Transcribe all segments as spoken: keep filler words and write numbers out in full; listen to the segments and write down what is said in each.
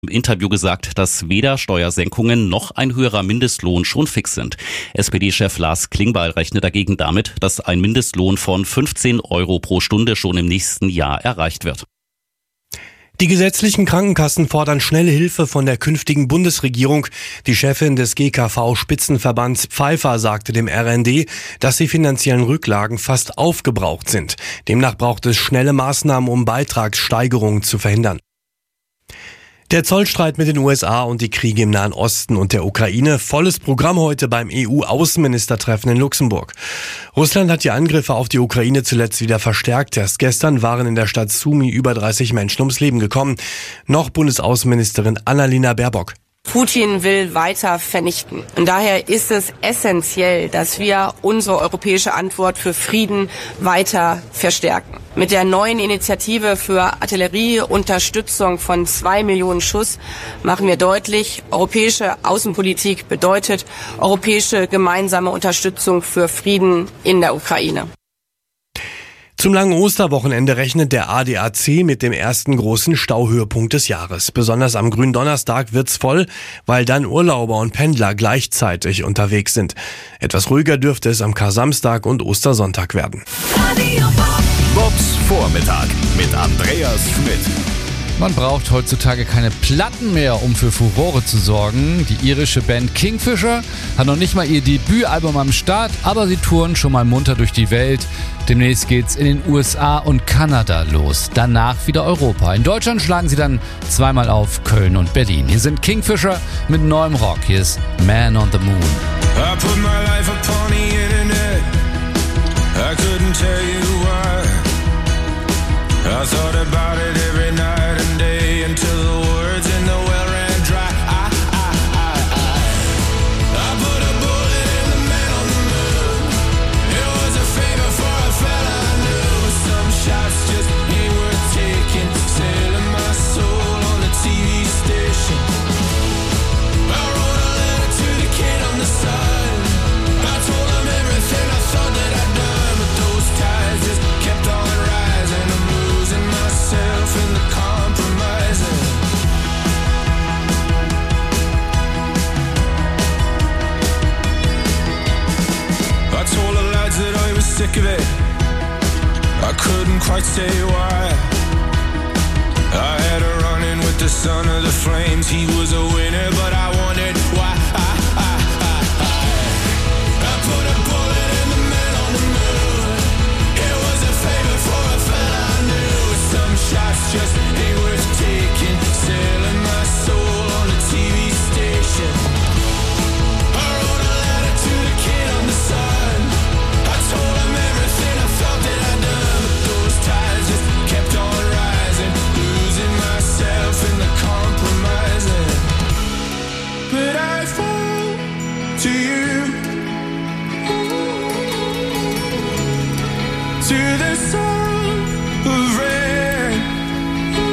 im Interview gesagt, dass weder Steuersenkungen noch ein höherer Mindestlohn schon fix sind. S P D-Chef Lars Klingbeil rechnet dagegen damit, dass ein Mindestlohn von fünfzehn Euro pro Stunde schon im nächsten Jahr erreicht wird. Die gesetzlichen Krankenkassen fordern schnelle Hilfe von der künftigen Bundesregierung. Die Chefin des G K V-Spitzenverbands Pfeiffer sagte dem R N D, dass die finanziellen Rücklagen fast aufgebraucht sind. Demnach braucht es schnelle Maßnahmen, um Beitragssteigerungen zu verhindern. Der Zollstreit mit den U S A und die Kriege im Nahen Osten und der Ukraine. Volles Programm heute beim E U-Außenministertreffen in Luxemburg. Russland hat die Angriffe auf die Ukraine zuletzt wieder verstärkt. Erst gestern waren in der Stadt Sumy über dreißig Menschen ums Leben gekommen. Noch Bundesaußenministerin Annalena Baerbock. Putin will weiter vernichten. Und daher ist es essentiell, dass wir unsere europäische Antwort für Frieden weiter verstärken. Mit der neuen Initiative für Artillerieunterstützung von zwei Millionen Schuss machen wir deutlich, europäische Außenpolitik bedeutet europäische gemeinsame Unterstützung für Frieden in der Ukraine. Zum langen Osterwochenende rechnet der A D A C mit dem ersten großen Stauhöhepunkt des Jahres. Besonders am Gründonnerstag wird's voll, weil dann Urlauber und Pendler gleichzeitig unterwegs sind. Etwas ruhiger dürfte es am Kar-Samstag und Ostersonntag werden. Bobs Vormittag mit Andreas Schmidt. Man braucht heutzutage keine Platten mehr, um für Furore zu sorgen. Die irische Band Kingfisher hat noch nicht mal ihr Debütalbum am Start, aber sie touren schon mal munter durch die Welt. Demnächst geht's in den U S A und Kanada los, danach wieder Europa. In Deutschland schlagen sie dann zweimal auf Köln und Berlin. Hier sind Kingfisher mit neuem Rock. Hier ist Man on the Moon. I put my life upon the internet. I couldn't tell you why. I thought about it every night and day until the words in the well ran dry. I, I, I, I, I put a bullet in the man on the moon. It was a favor for a fella I knew. Some shots just ain't worth taking. Selling my soul on the T V station. I wrote a letter to the kid on the side. I told him everything I thought that I'd done, but those ties just kept on rising. I'm losing myself in the compromising. I told the lads that I was sick of it. I couldn't quite say why. I had a run-in with the son of the Flames. He was a winner, but I wondered why. I, I, I, I, I put a bullet in the man on the moon. It was a favor for a fella I knew. Some shots just ain't worth taking. Selling my soul on a T V station. I wrote a letter to the kid on the side. I told him everything I felt that I'd done, but those ties just kept on rising. Losing myself in the compromising. But I fall to you, to the sound of rain.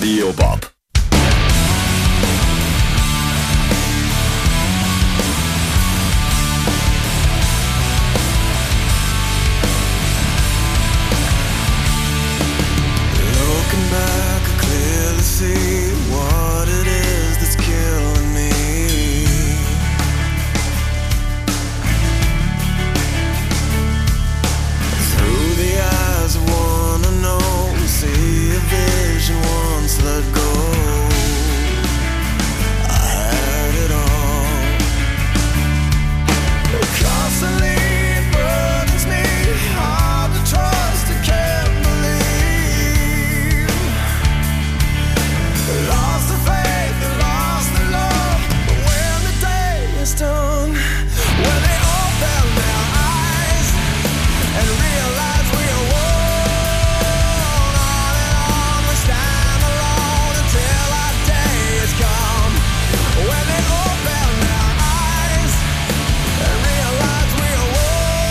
Radio Bob. Looking back, I clearly see what it is that's killing me. Through the eyes of one unknown, see a vision once let go. I had it all. Constantly it burdens me, hard to trust, I can't believe. Lost the faith and lost the love, but when the day is done, when they open their eyes and realize we are one, on and on we stand alone until our day is come. When they open their eyes and realize we are one.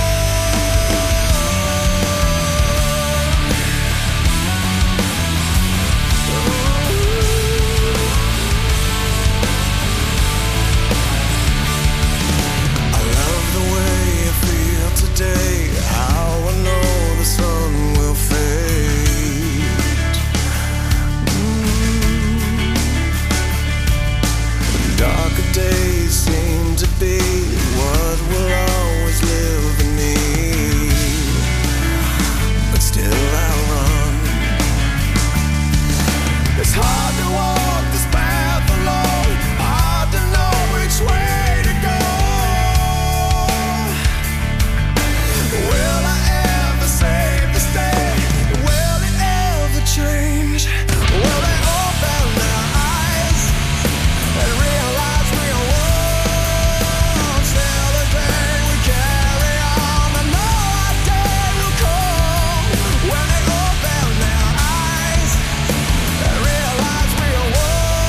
I love the way I feel today, how I know the sun will fade. Mm. Darker days seem to be what will always live in me, but still I'll run. It's hard to walk this path alone, hard to know which way to go. Will I ever save this day? Will it ever change? Will they open their eyes and realize we are one? Still the day we carry on, I know our day will come. When they open their eyes and realize we are one.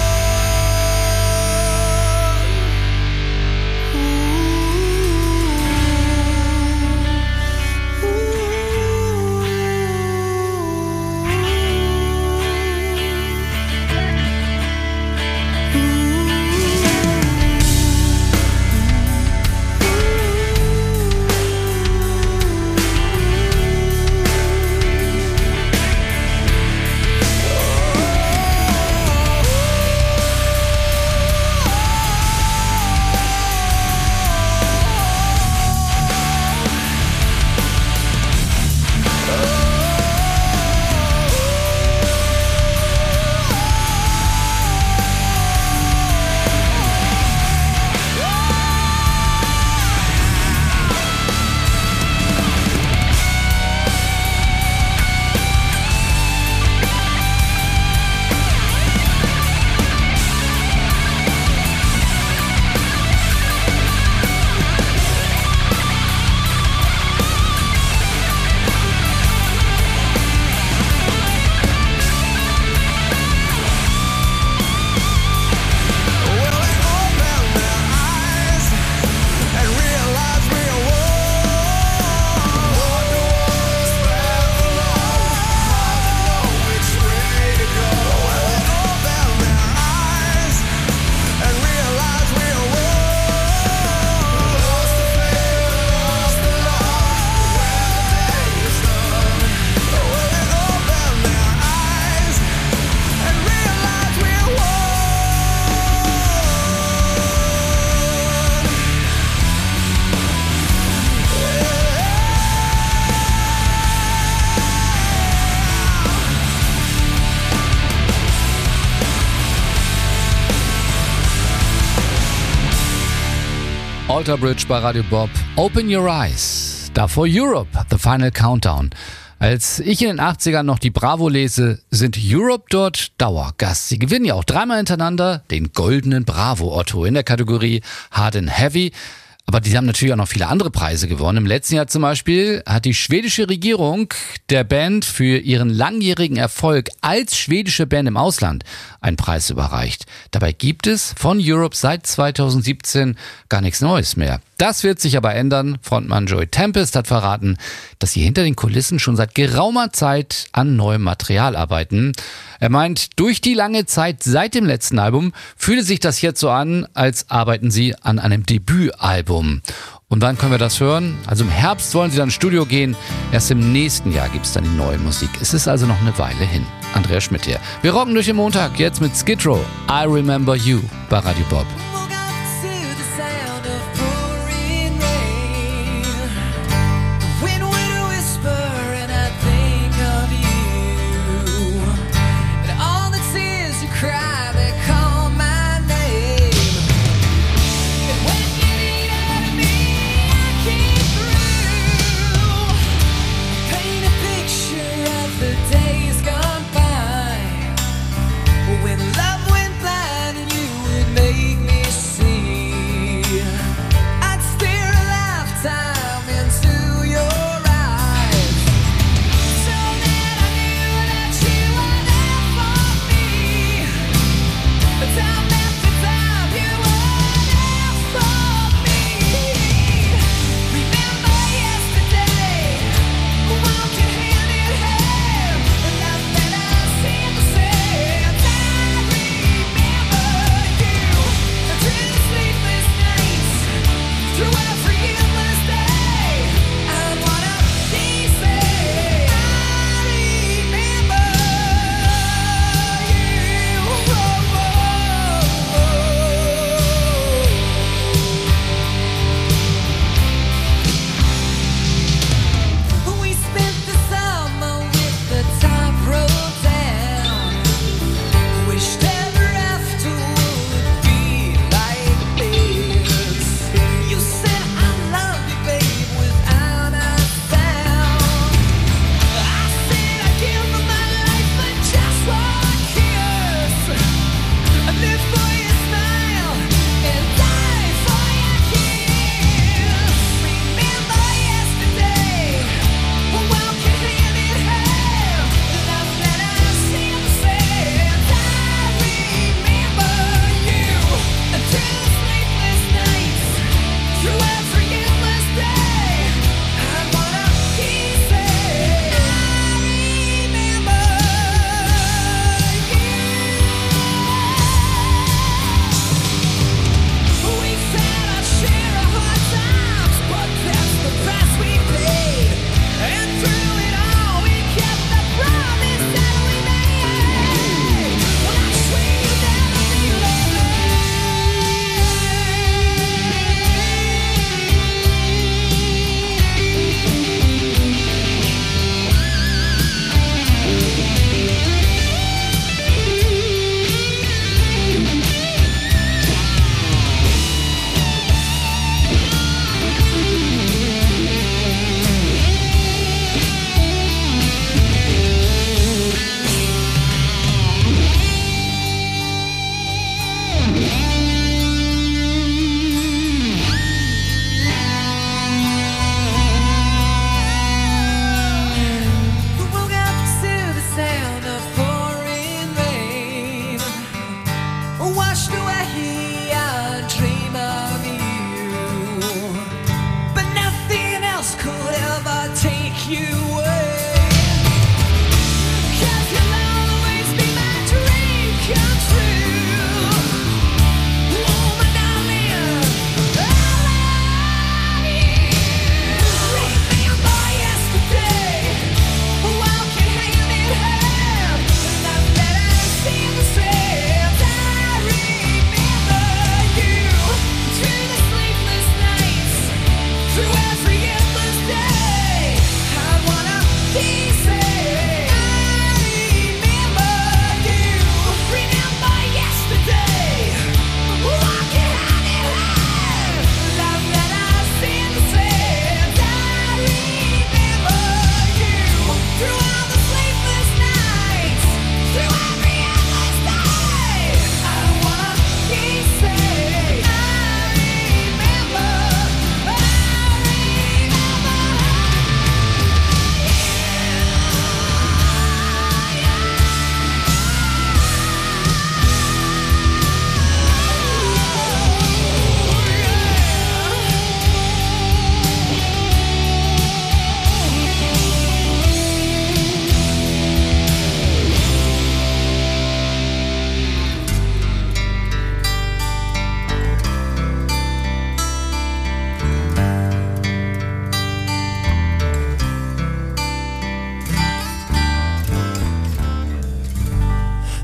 Alter Bridge bei Radio Bob. Open Your Eyes. Davor Europe, The Final Countdown. Als ich in den achtzigern noch die Bravo lese, sind Europe dort Dauergast. Sie gewinnen ja auch dreimal hintereinander den goldenen Bravo Otto in der Kategorie Hard and Heavy. Aber die haben natürlich auch noch viele andere Preise gewonnen. Im letzten Jahr zum Beispiel hat die schwedische Regierung der Band für ihren langjährigen Erfolg als schwedische Band im Ausland einen Preis überreicht. Dabei gibt es von Europe seit zweitausendsiebzehn gar nichts Neues mehr. Das wird sich aber ändern. Frontmann Joey Tempest hat verraten, dass sie hinter den Kulissen schon seit geraumer Zeit an neuem Material arbeiten. Er meint, durch die lange Zeit seit dem letzten Album fühle sich das jetzt so an, als arbeiten sie an einem Debütalbum. Und wann können wir das hören? Also im Herbst wollen sie dann ins Studio gehen. Erst im nächsten Jahr gibt es dann die neue Musik. Es ist also noch eine Weile hin. Andreas Schmidt hier. Wir rocken durch den Montag jetzt mit Skid Row. I Remember You bei Radio Bob. You said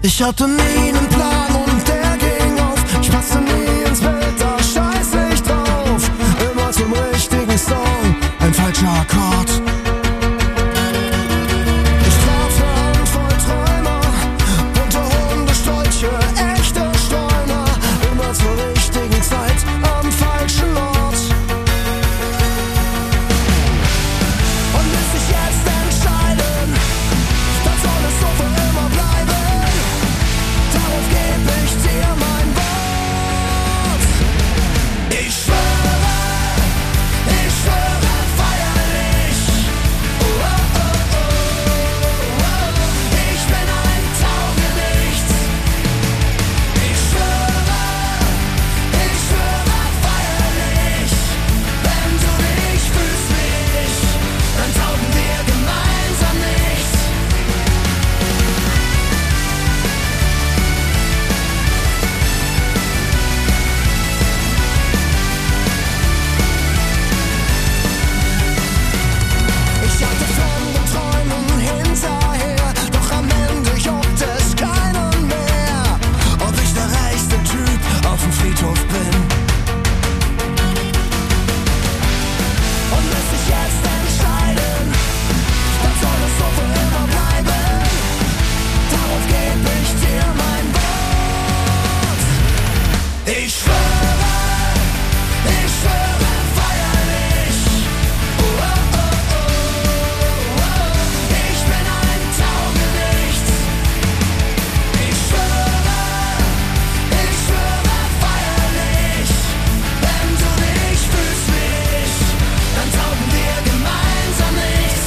Ich hatte nie einen Plan und der ging auf. Ich passte nie ins Bild, da scheiß ich drauf. Immer zum richtigen Song, ein falscher Akkord. Ich traf eine Handvoll Träumer, bunte Hundestolche, echte Streuner. Immer zur richtigen Zeit, am falschen Ort. Und bis ich jetzt entscheiden, dann soll es so für immer bleiben. Darauf geb ich dir mein Wort. Ich schwöre, ich schwöre feierlich. Oh, oh, oh, oh, oh. Ich bin ein Taugenichts. Ich schwöre, ich schwöre feierlich. Wenn du dich fühlst wie ich, dann taugen wir gemeinsam nichts. Ich hatte fremden Träumen hinterher, doch am Ende juckt es keinen mehr, ob ich der reichste Typ auf dem Friedhof bin. Und bis ich jetzt entscheiden, dann soll es so für immer bleiben. Darauf geb ich dir mein Wort. Ich schwöre, ich schwöre feierlich. Oh, oh, oh, oh, oh. Ich bin ein Taugenichts. Ich schwöre, ich schwöre feierlich. Wenn du dich fühlst wie ich, dann taugen wir gemeinsam nichts.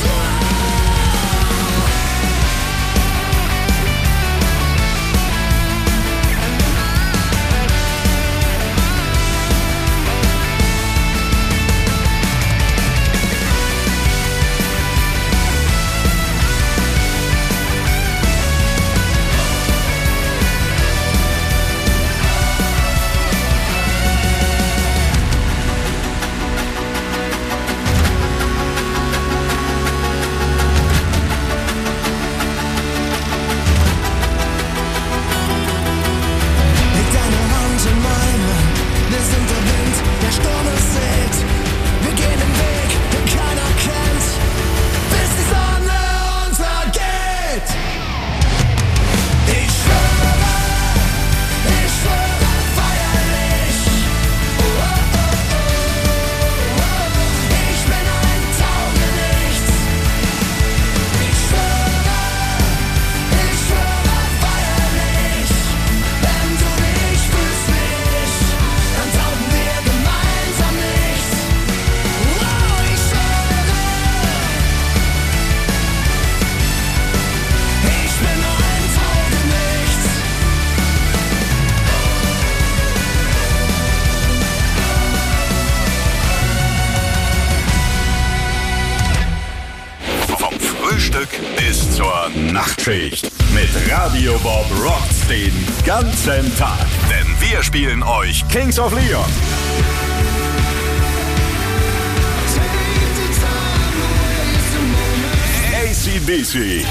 Leg deine Hand in meine, wir sind der Wind, der Sturm es seht. Wir gehen den Weg, den keiner kennt, bis die Sonne untergeht. Ich schwöre, ich schwöre feierlich. Oh, oh, oh, oh, oh. Ich bin ein Taugenichts. Ich schwöre, ich schwöre feierlich. Wenn du dich fühlst wie ich, dann taugen wir gemeinsam nichts. Wow, ich schwöre, ich bin ein Taugenichts. Vom Frühstück bis zur Nachtschicht. Mit Radio Bob rockt's den ganzen Tag. Denn wir spielen euch Kings of Leon, A C D C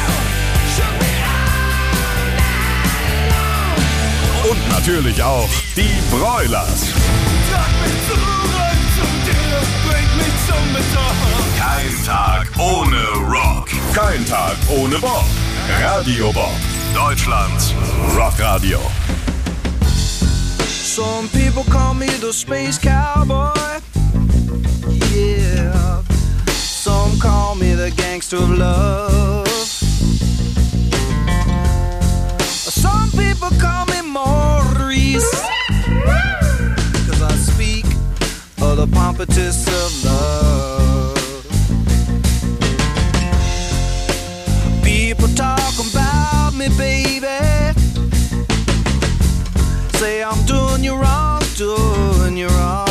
und natürlich auch die Broilers. Kein Tag ohne Rock. Kein Tag ohne Bob. Radio Bob. Deutschlands Rockradio. Some people call me the space cowboy. Yeah. Some call me the gangster of love. Some people call me Maurice, 'cause I speak of the pompatus of love. People talk about me, baby. Say I'm doing you wrong, doing you wrong.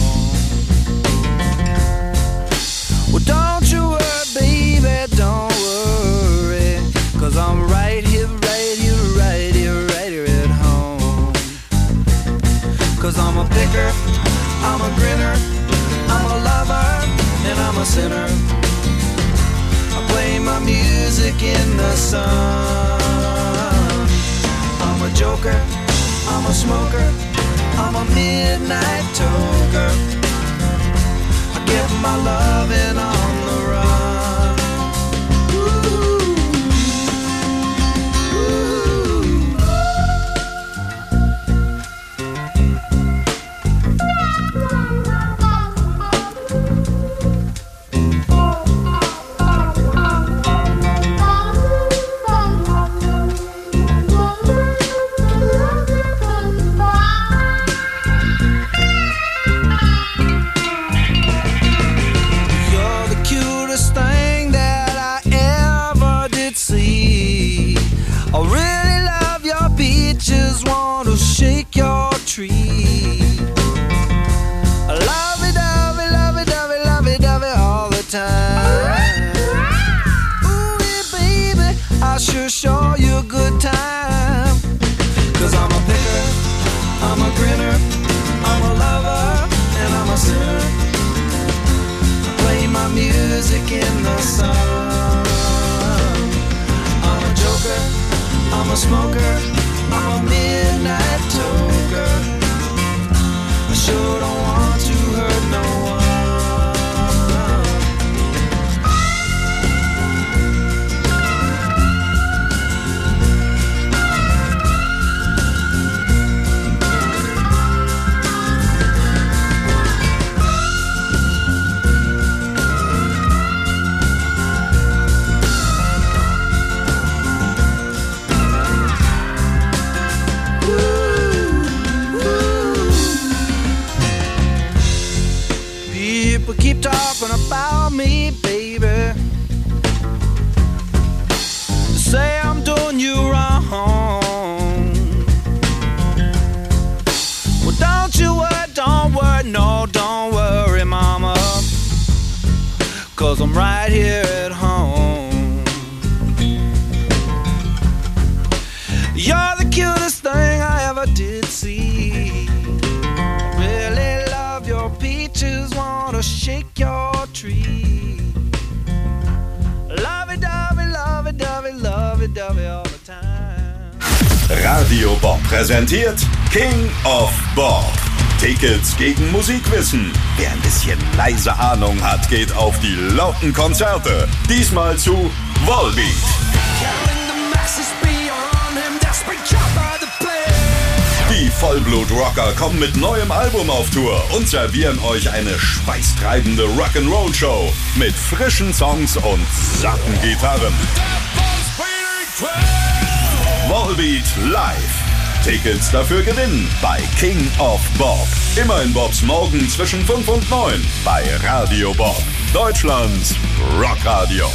Well, don't you worry, baby, don't worry, 'cause I'm right here, right here, right here, right here at home. 'Cause I'm a picker, I'm a grinner, I'm a lover, and I'm a sinner. I play my music in the sun. joker, I'm a smoker, I'm a midnight toker. I get my loving on the run. Ooh. Show you a good time. Cause I'm a picker, I'm a grinner, I'm a lover, and I'm a sinner. I play my music in the sun. I'm a joker, I'm a smoker, I'm a midnight toker. I sure don't want to hurt no one. Keep talking about me, baby. Say I'm doing you wrong. Well, don't you worry, don't worry, no, don't worry, mama. Cause I'm right here at home. You're the cutest thing I ever did see. Really love your peaches, wanna shake your tree. Lovey-dovey, lovey-dovey, lovey-dovey all the time. Radio Bob präsentiert King of Bob. Tickets gegen Musikwissen. Wer ein bisschen leise Ahnung hat, geht auf die lauten Konzerte. Diesmal zu Volbeat. Die Vollblut-Rocker kommen mit neuem Album auf Tour und servieren euch eine schweißtreibende Rock'n'Roll-Show mit frischen Songs und satten Gitarren. Volbeat live. Tickets dafür gewinnen bei King of Bob. Immer in Bobs Morgen zwischen fünf und neun bei Radio Bob. Deutschlands Rockradio.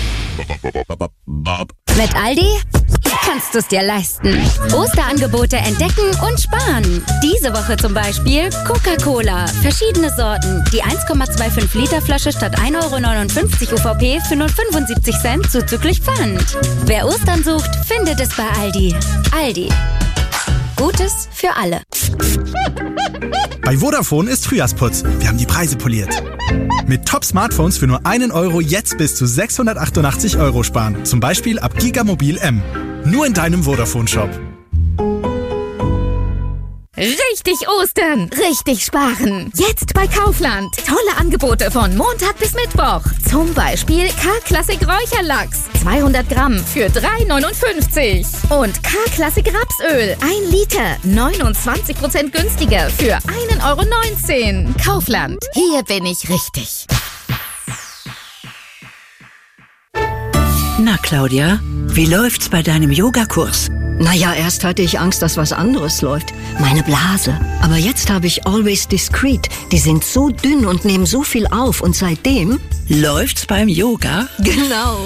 Mit Aldi kannst du es dir leisten. Osterangebote entdecken und sparen. Diese Woche zum Beispiel Coca-Cola. Verschiedene Sorten. Die eins Komma fünfundzwanzig Liter Flasche statt ein Euro neunundfünfzig U V P für nur fünfundsiebzig Cent zuzüglich Pfand. Wer Ostern sucht, findet es bei Aldi. Aldi. Gutes für alle. Bei Vodafone ist Frühjahrsputz. Wir haben die Preise poliert. Mit Top-Smartphones für nur einen Euro jetzt bis zu sechshundertachtundachtzig Euro sparen. Zum Beispiel ab Gigamobil M. Nur in deinem Vodafone-Shop. Richtig Ostern, richtig sparen. Jetzt bei Kaufland. Tolle Angebote von Montag bis Mittwoch. Zum Beispiel K-Klassik Räucherlachs. zweihundert Gramm für drei neunundfünfzig. Und K-Klassik Rapsöl. ein Liter. neunundzwanzig Prozent günstiger für ein Euro neunzehn. Kaufland. Hier bin ich richtig. Na, Claudia, wie läuft's bei deinem Yogakurs? Naja, erst hatte ich Angst, dass was anderes läuft. Meine Blase. Aber jetzt habe ich Always Discreet. Die sind so dünn und nehmen so viel auf. Und seitdem... Läuft's beim Yoga? Genau.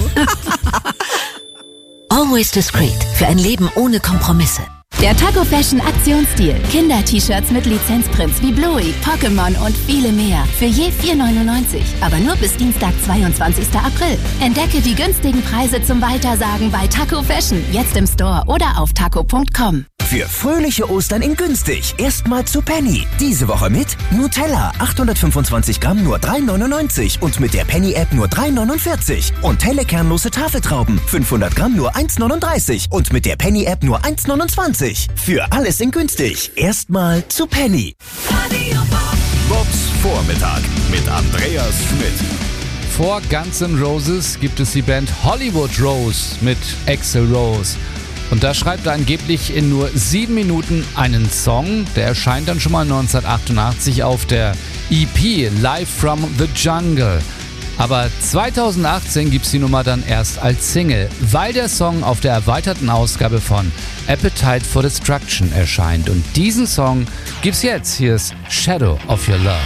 Always Discreet. Für ein Leben ohne Kompromisse. Der Taco Fashion Aktionsdeal. Kinder-T-Shirts mit Lizenzprints wie Bluey, Pokémon und viele mehr. Für je vier neunundneunzig. Aber nur bis Dienstag, zweiundzwanzigsten April. Entdecke die günstigen Preise zum Weitersagen bei Taco Fashion. Jetzt im Store oder auf taco punkt com. Für fröhliche Ostern in günstig. Erstmal zu Penny. Diese Woche mit Nutella, achthundertfünfundzwanzig Gramm nur drei neunundneunzig und mit der Penny-App nur drei neunundvierzig. Und helle kernlose Tafeltrauben, fünfhundert Gramm nur eins neununddreißig und mit der Penny-App nur eins neunundzwanzig. Für alles in günstig. Erstmal zu Penny. Bobs Vormittag mit Andreas Schmidt. Vor Guns N' Roses gibt es die Band Hollywood Rose mit Axl Rose. Und da schreibt er angeblich in nur sieben Minuten einen Song. Der erscheint dann schon mal neunzehnhundertachtundachtzig auf der E P Live from the Jungle. Aber zweitausendachtzehn gibt es die Nummer dann erst als Single, weil der Song auf der erweiterten Ausgabe von Appetite for Destruction erscheint. Und diesen Song gibt's jetzt. Hier ist Shadow of Your Love.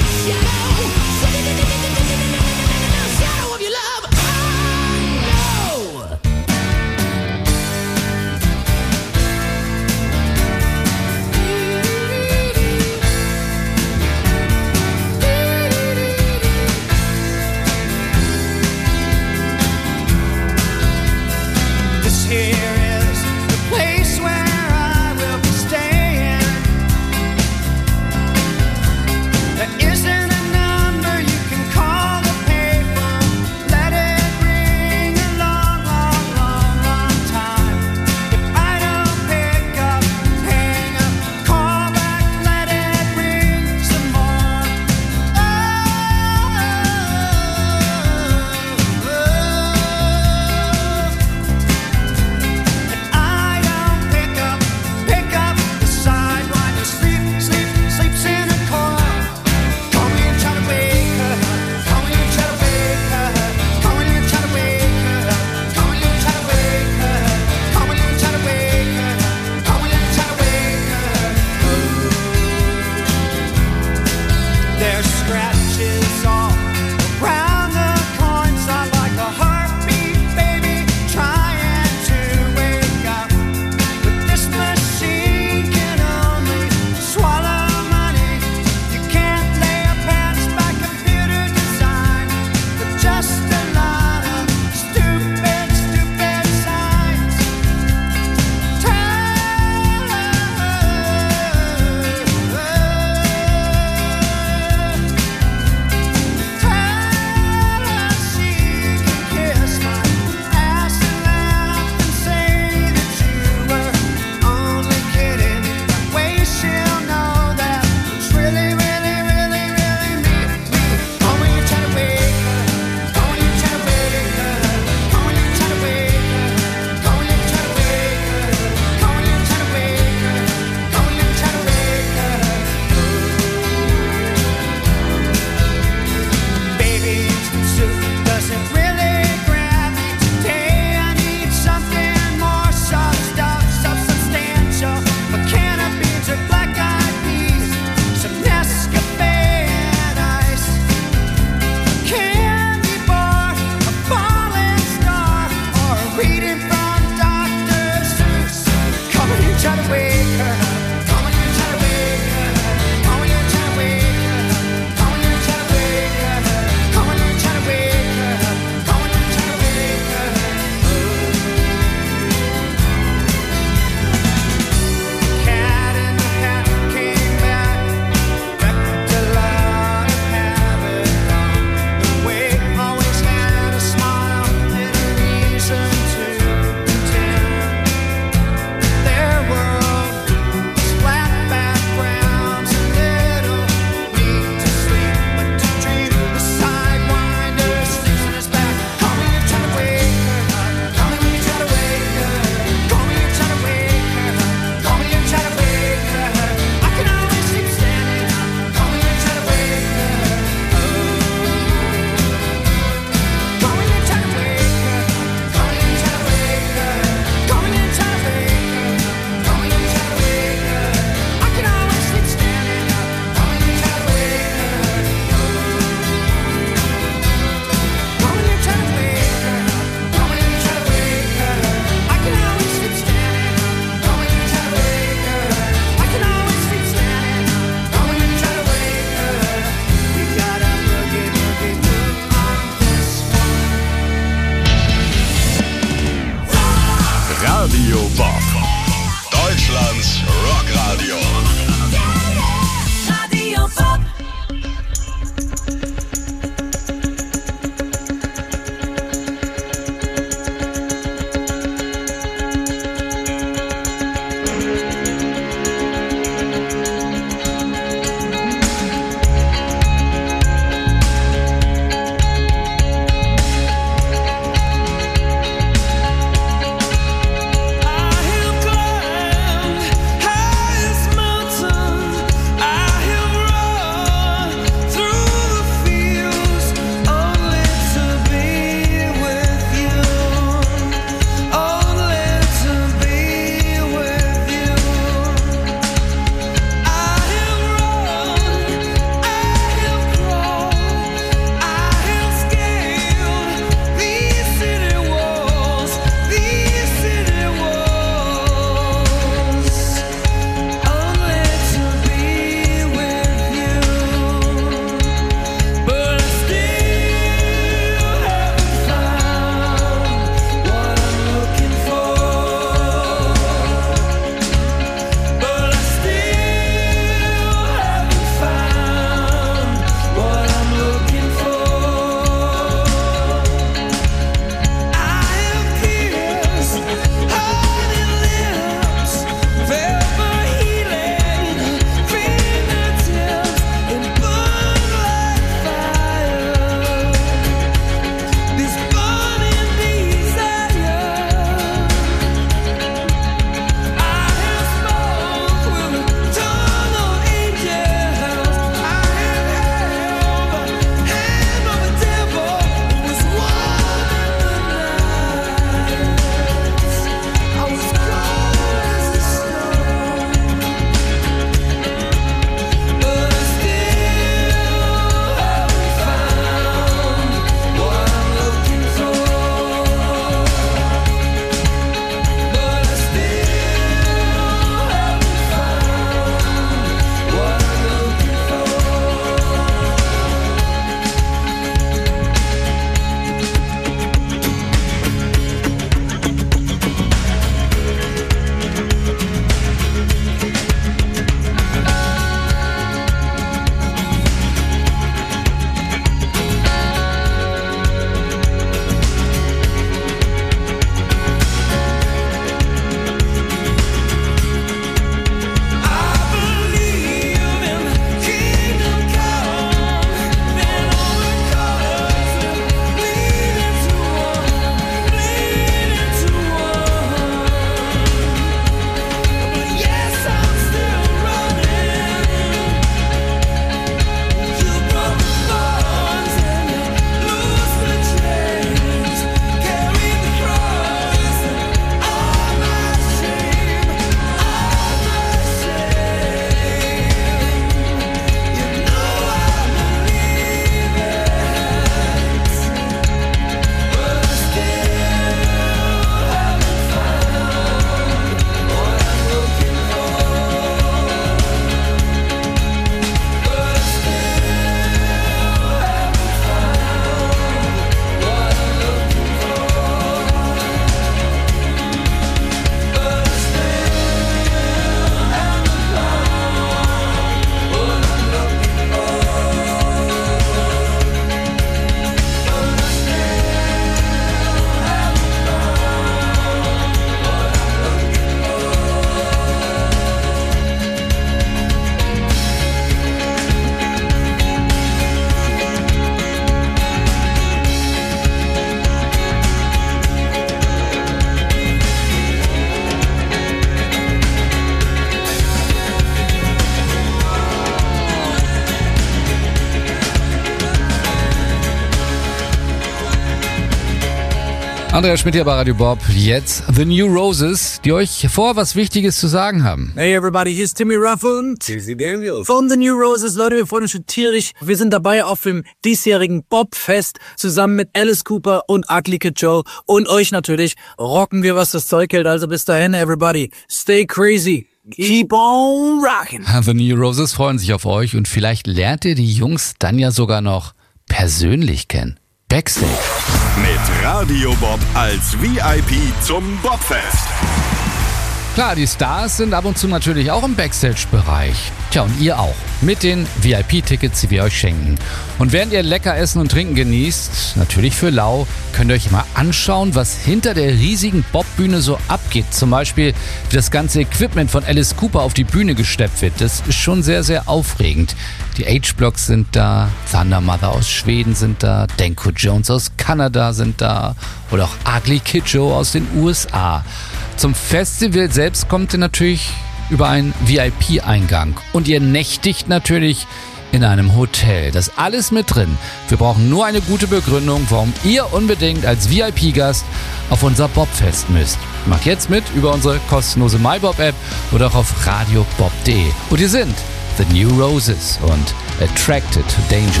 Andreas Schmidt hier bei Radio Bob. Jetzt The New Roses, die euch vor was Wichtiges zu sagen haben. Hey everybody, hier ist Timmy Ruff und Tizzy Daniels von The New Roses. Leute, wir freuen uns schon tierisch. Wir sind dabei auf dem diesjährigen Bob-Fest zusammen mit Alice Cooper und Ugly Kid Joe und euch natürlich. Rocken wir, was das Zeug hält. Also bis dahin, everybody, stay crazy. Keep on rockin'. The New Roses freuen sich auf euch und vielleicht lernt ihr die Jungs dann ja sogar noch persönlich kennen. Backstage. Mit Radio Bob als V I P zum Bobfest. Klar, die Stars sind ab und zu natürlich auch im Backstage-Bereich. Tja, und ihr auch. Mit den V I P-Tickets, die wir euch schenken. Und während ihr lecker Essen und Trinken genießt, natürlich für lau, könnt ihr euch mal anschauen, was hinter der riesigen Bob-Bühne so abgeht. Zum Beispiel, wie das ganze Equipment von Alice Cooper auf die Bühne gesteppt wird. Das ist schon sehr, sehr aufregend. Die H-Blocks sind da, Thunder Mother aus Schweden sind da, Danko Jones aus Kanada sind da oder auch Ugly Kid Joe aus den U S A. Zum Festival selbst kommt ihr natürlich über einen V I P-Eingang und ihr nächtigt natürlich in einem Hotel. Das ist alles mit drin. Wir brauchen nur eine gute Begründung, warum ihr unbedingt als V I P-Gast auf unser Bobfest müsst. Macht jetzt mit über unsere kostenlose MyBob-App oder auch auf radio bob punkt de. Und ihr sind The New Roses und Attracted to Danger.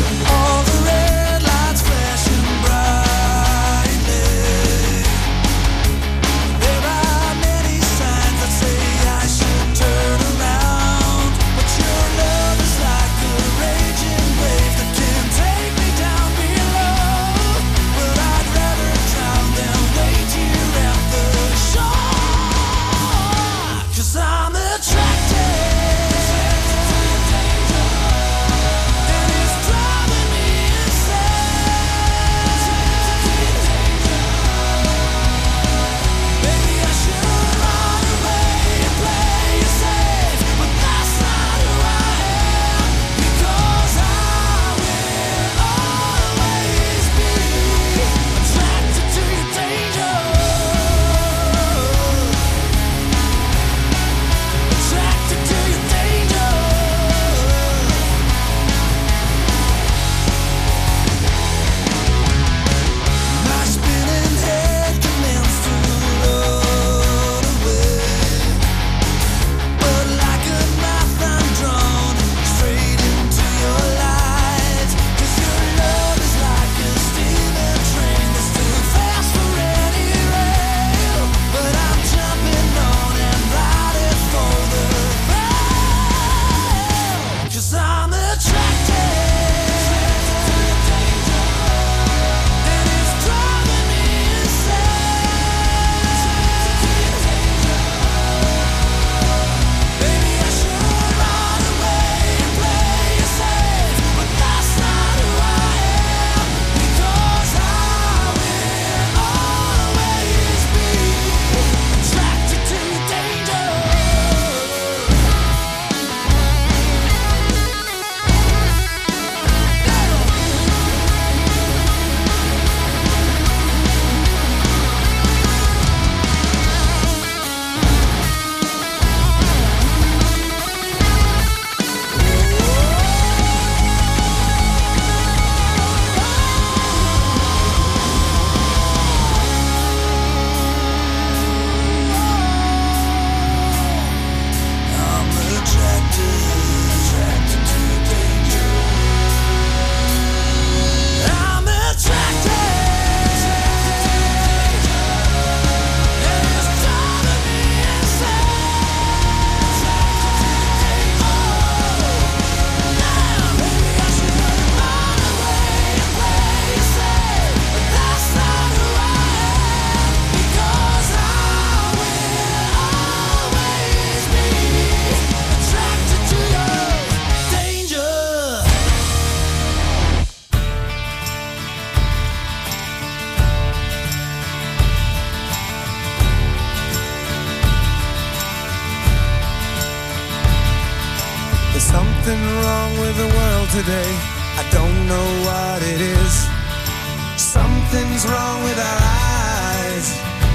There's something wrong with the world today. I don't know what it is. Something's wrong with our eyes.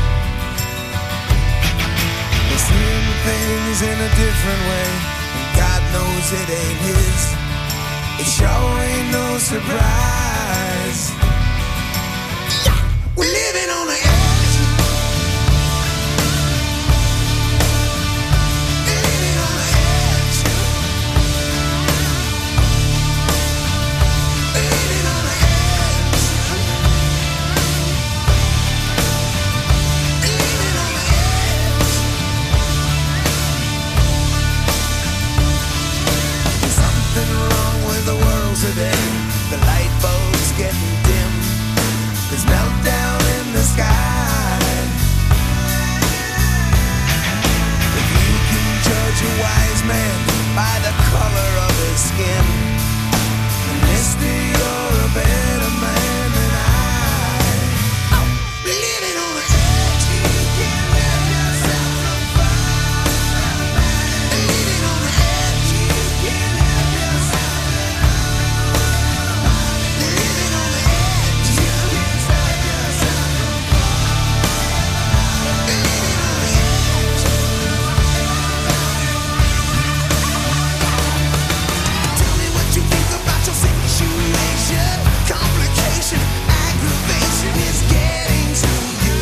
We're seeing things in a different way, and God knows it ain't His. It sure ain't no surprise. Yeah. We're living on the edge. today. The light bulbs getting dim. There's meltdown in the sky. If you can judge a wise man by the color of his skin, then mister, you're a better man than I. Oh, living on the edge, you can't let yourself so far. Living on the edge, you can't let yourself living on the edge, you can't stop yourself from falling. Living on the edge. Tell me what you think about your situation. Complication, aggravation is getting to you.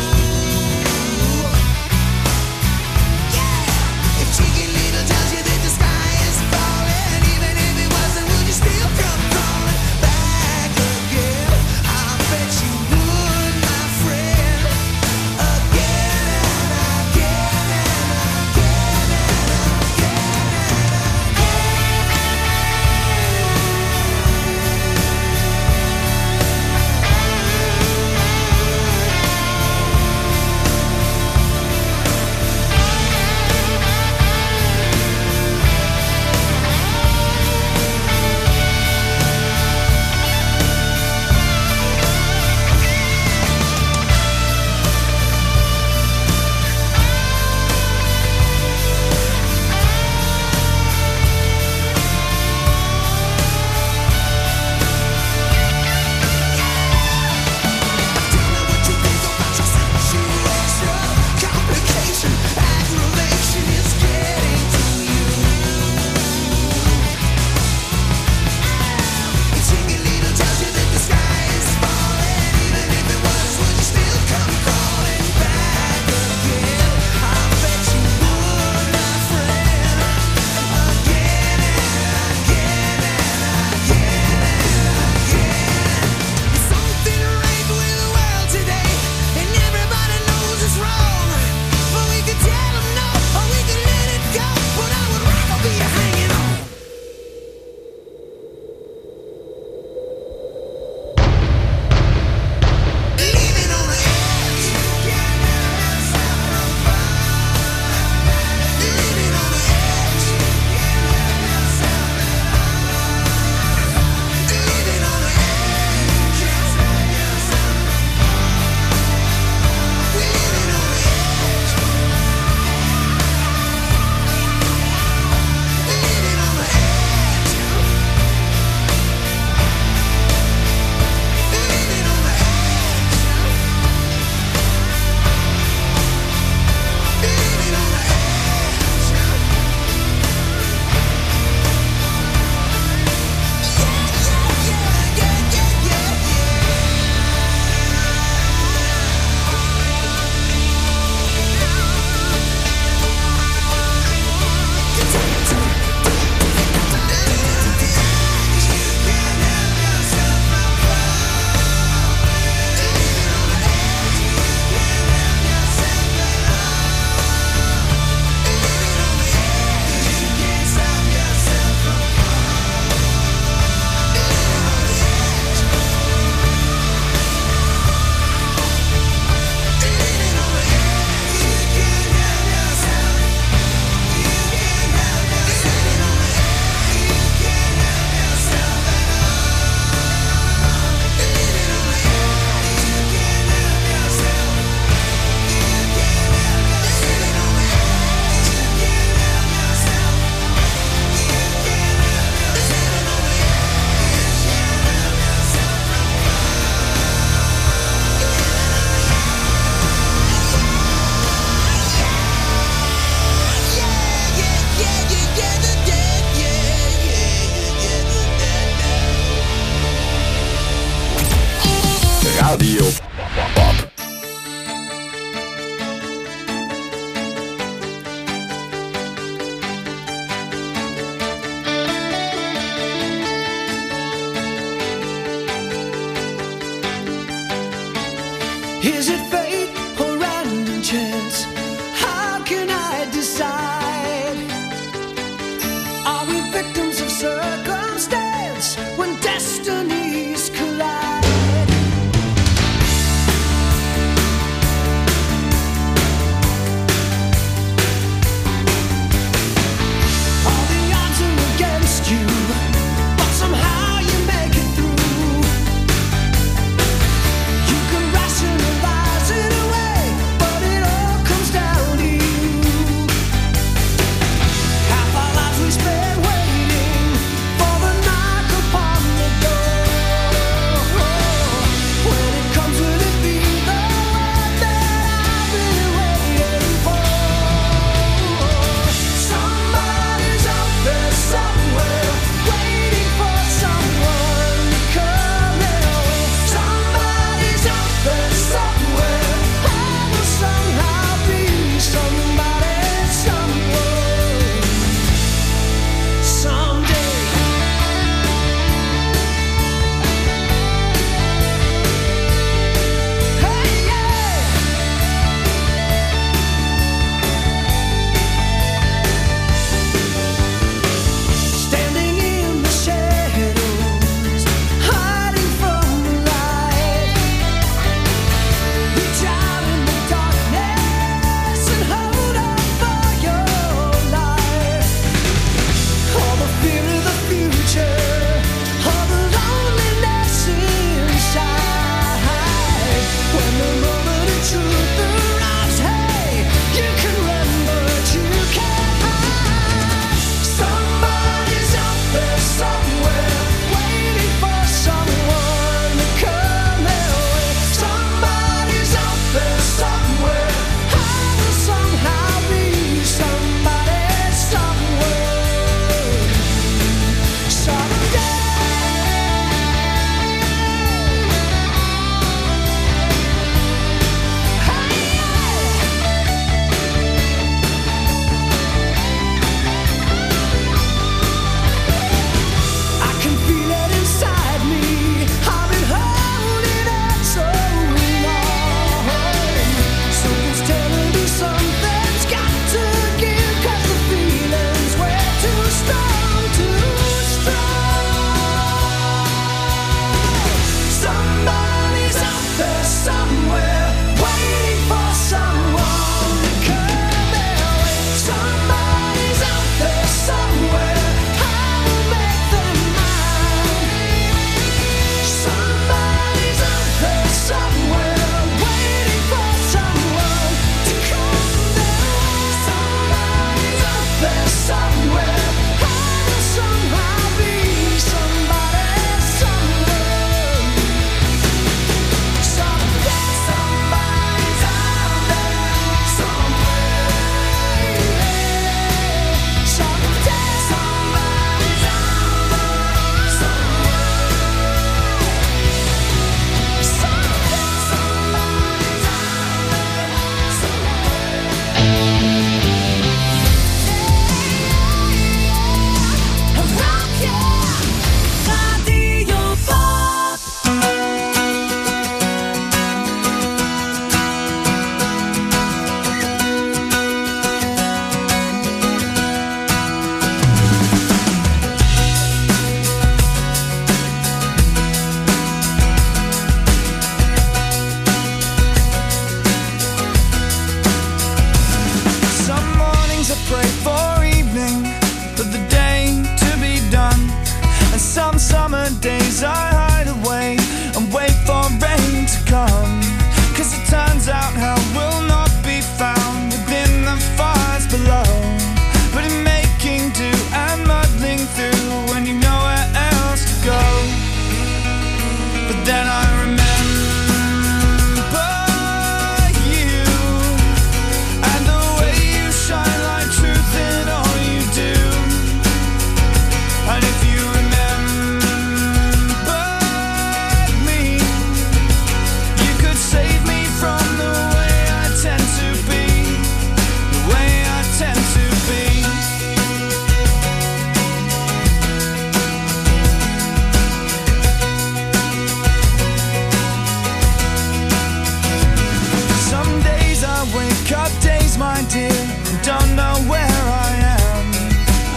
Yeah. If Cheeky Little tells you that the sky is falling, even if it wasn't, would you still come crawling back again? I bet you would, my friend. Again and again and again and complication, aggravation is getting to you. If Cheeky Little tells you that the sky is falling, even if it was, would you still come crawling back again? I bet you would, my friend. Again and again and again and again. Something right with the world today, and everybody knows it's wrong. But we could tell them no, or we could let it go. But I would rather be hanging on. Living on the edge, you can't let yourself from falling. Living on the edge, you can't let yourself living on the edge, you can't let yourself from falling. Living on the edge, living on the edge, living on the living on the Radio Bob. Is it fate or random chance? How can I decide? Are we victims of circumstance when destiny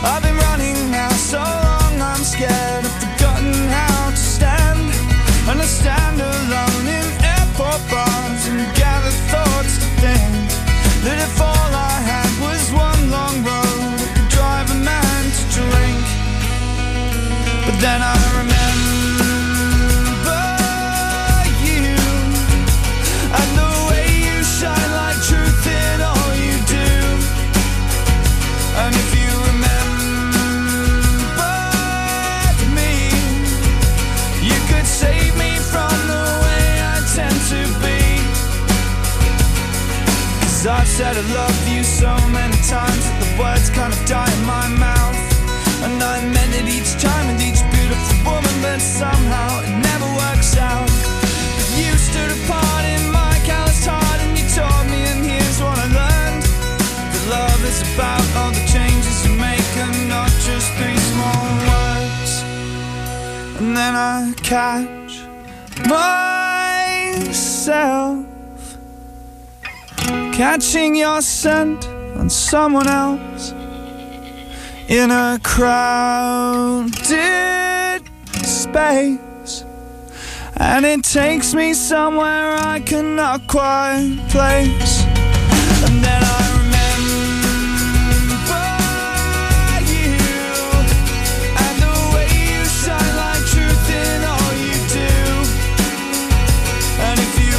I've been running now so long, I'm scared. I've forgotten how to stand. And I stand alone in airport bars and gather thoughts to think that if all I had was one long road, I could drive a man to drink. But then I remember you and the way you shine like truth in all you do. And if you remembered me, you could save me from the way I tend to be. 'Cause I've said I love you so many times that the words kind of die in my mouth. And I meant it each time with each beautiful woman, but somehow it never works out. But you stood apart in my calloused heart and you taught me, and here's what I learned. That love is about all the changes you make and not just three small words. And then I catch myself catching your scent on someone else in a crowded space, and it takes me somewhere I cannot quite place. And then I remember you and the way you shine like truth in all you do. And if you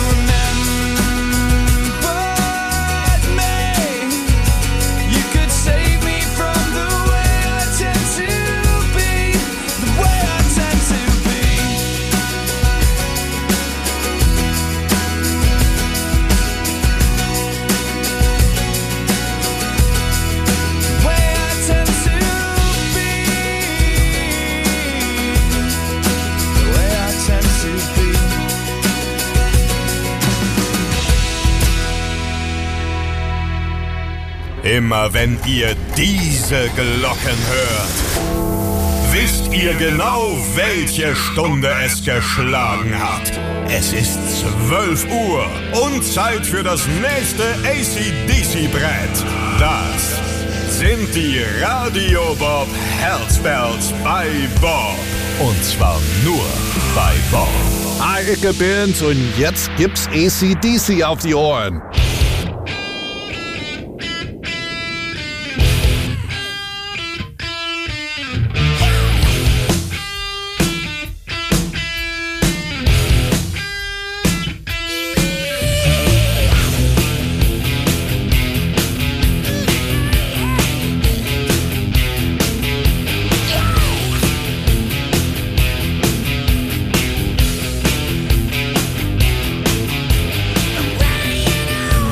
remembered me, you could save me from the way I tend to be, the way I tend to be. The way I tend to be. The way I tend to be. Immer wenn ihr diese Glocken hört, wisst ihr genau, welche Stunde es geschlagen hat. Es ist zwölf Uhr und Zeit für das nächste A C D C-Brett. Das sind die Radio Bob Herzbells bei Bob. Und zwar nur bei Bob. Hi, ich bin's und jetzt gibt's A C D C auf die Ohren. Right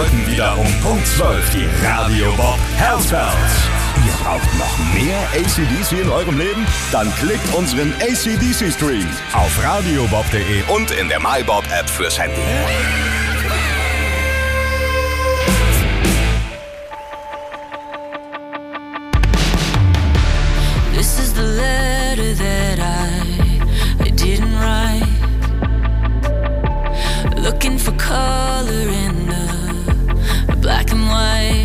folgen wieder um Punkt zwölf die Radio Bob Herzfels. Ihr braucht noch mehr A C D C in eurem Leben? Dann klickt unseren A C D C Stream auf radiobob punkt de und in der MyBob App fürs Handy. This is the letter that I, I didn't write. Looking for color in the black and white.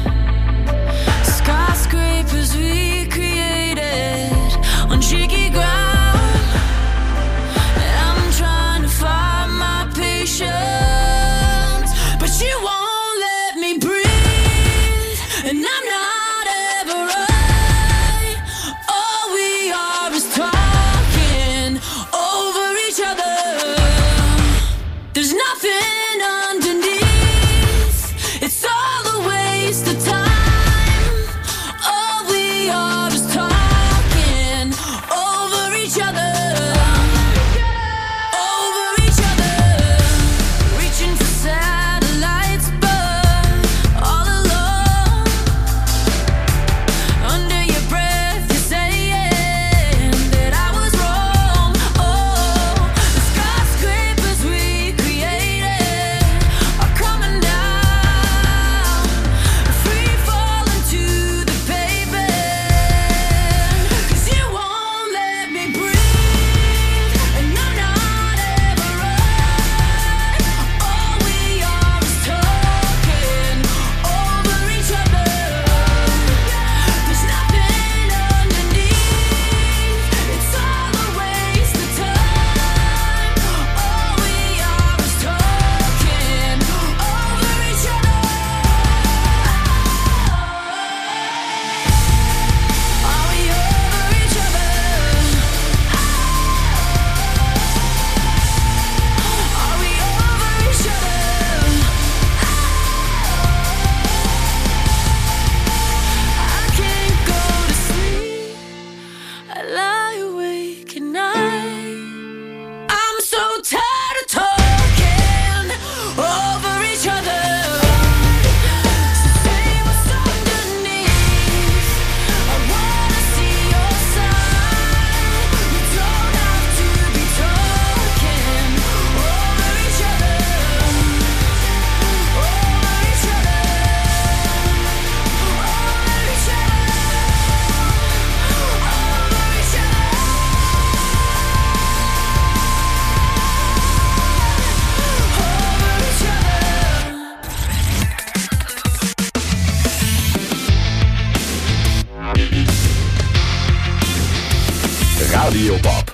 Skyscrapers recreated on shaky ground. And I'm trying to find my patience, but you won't let me breathe. And I'm not ever right. All we are is talking over each other. There's nothing underneath. It's all a waste of time. All we are is talking over each other. Over each other. Reaching for satellites, but all alone. Under your breath, you're saying that I was wrong. Oh, the skyscrapers we created are coming down, free falling to the pavement. 'Cause you won't let me breathe, and I'm not ever right. All we are is talking over each other. There's nothing underneath. It's all a waste of time. All we are is talking over each other. Are we over each other? Are we over each other? I can't go to sleep. I lie awake at night. I'm so tired of talking over each other. Say what's underneath. I wanna see your side. We don't have to be talking over each other. Over each other. Over each other. Over each other. Radio Bob,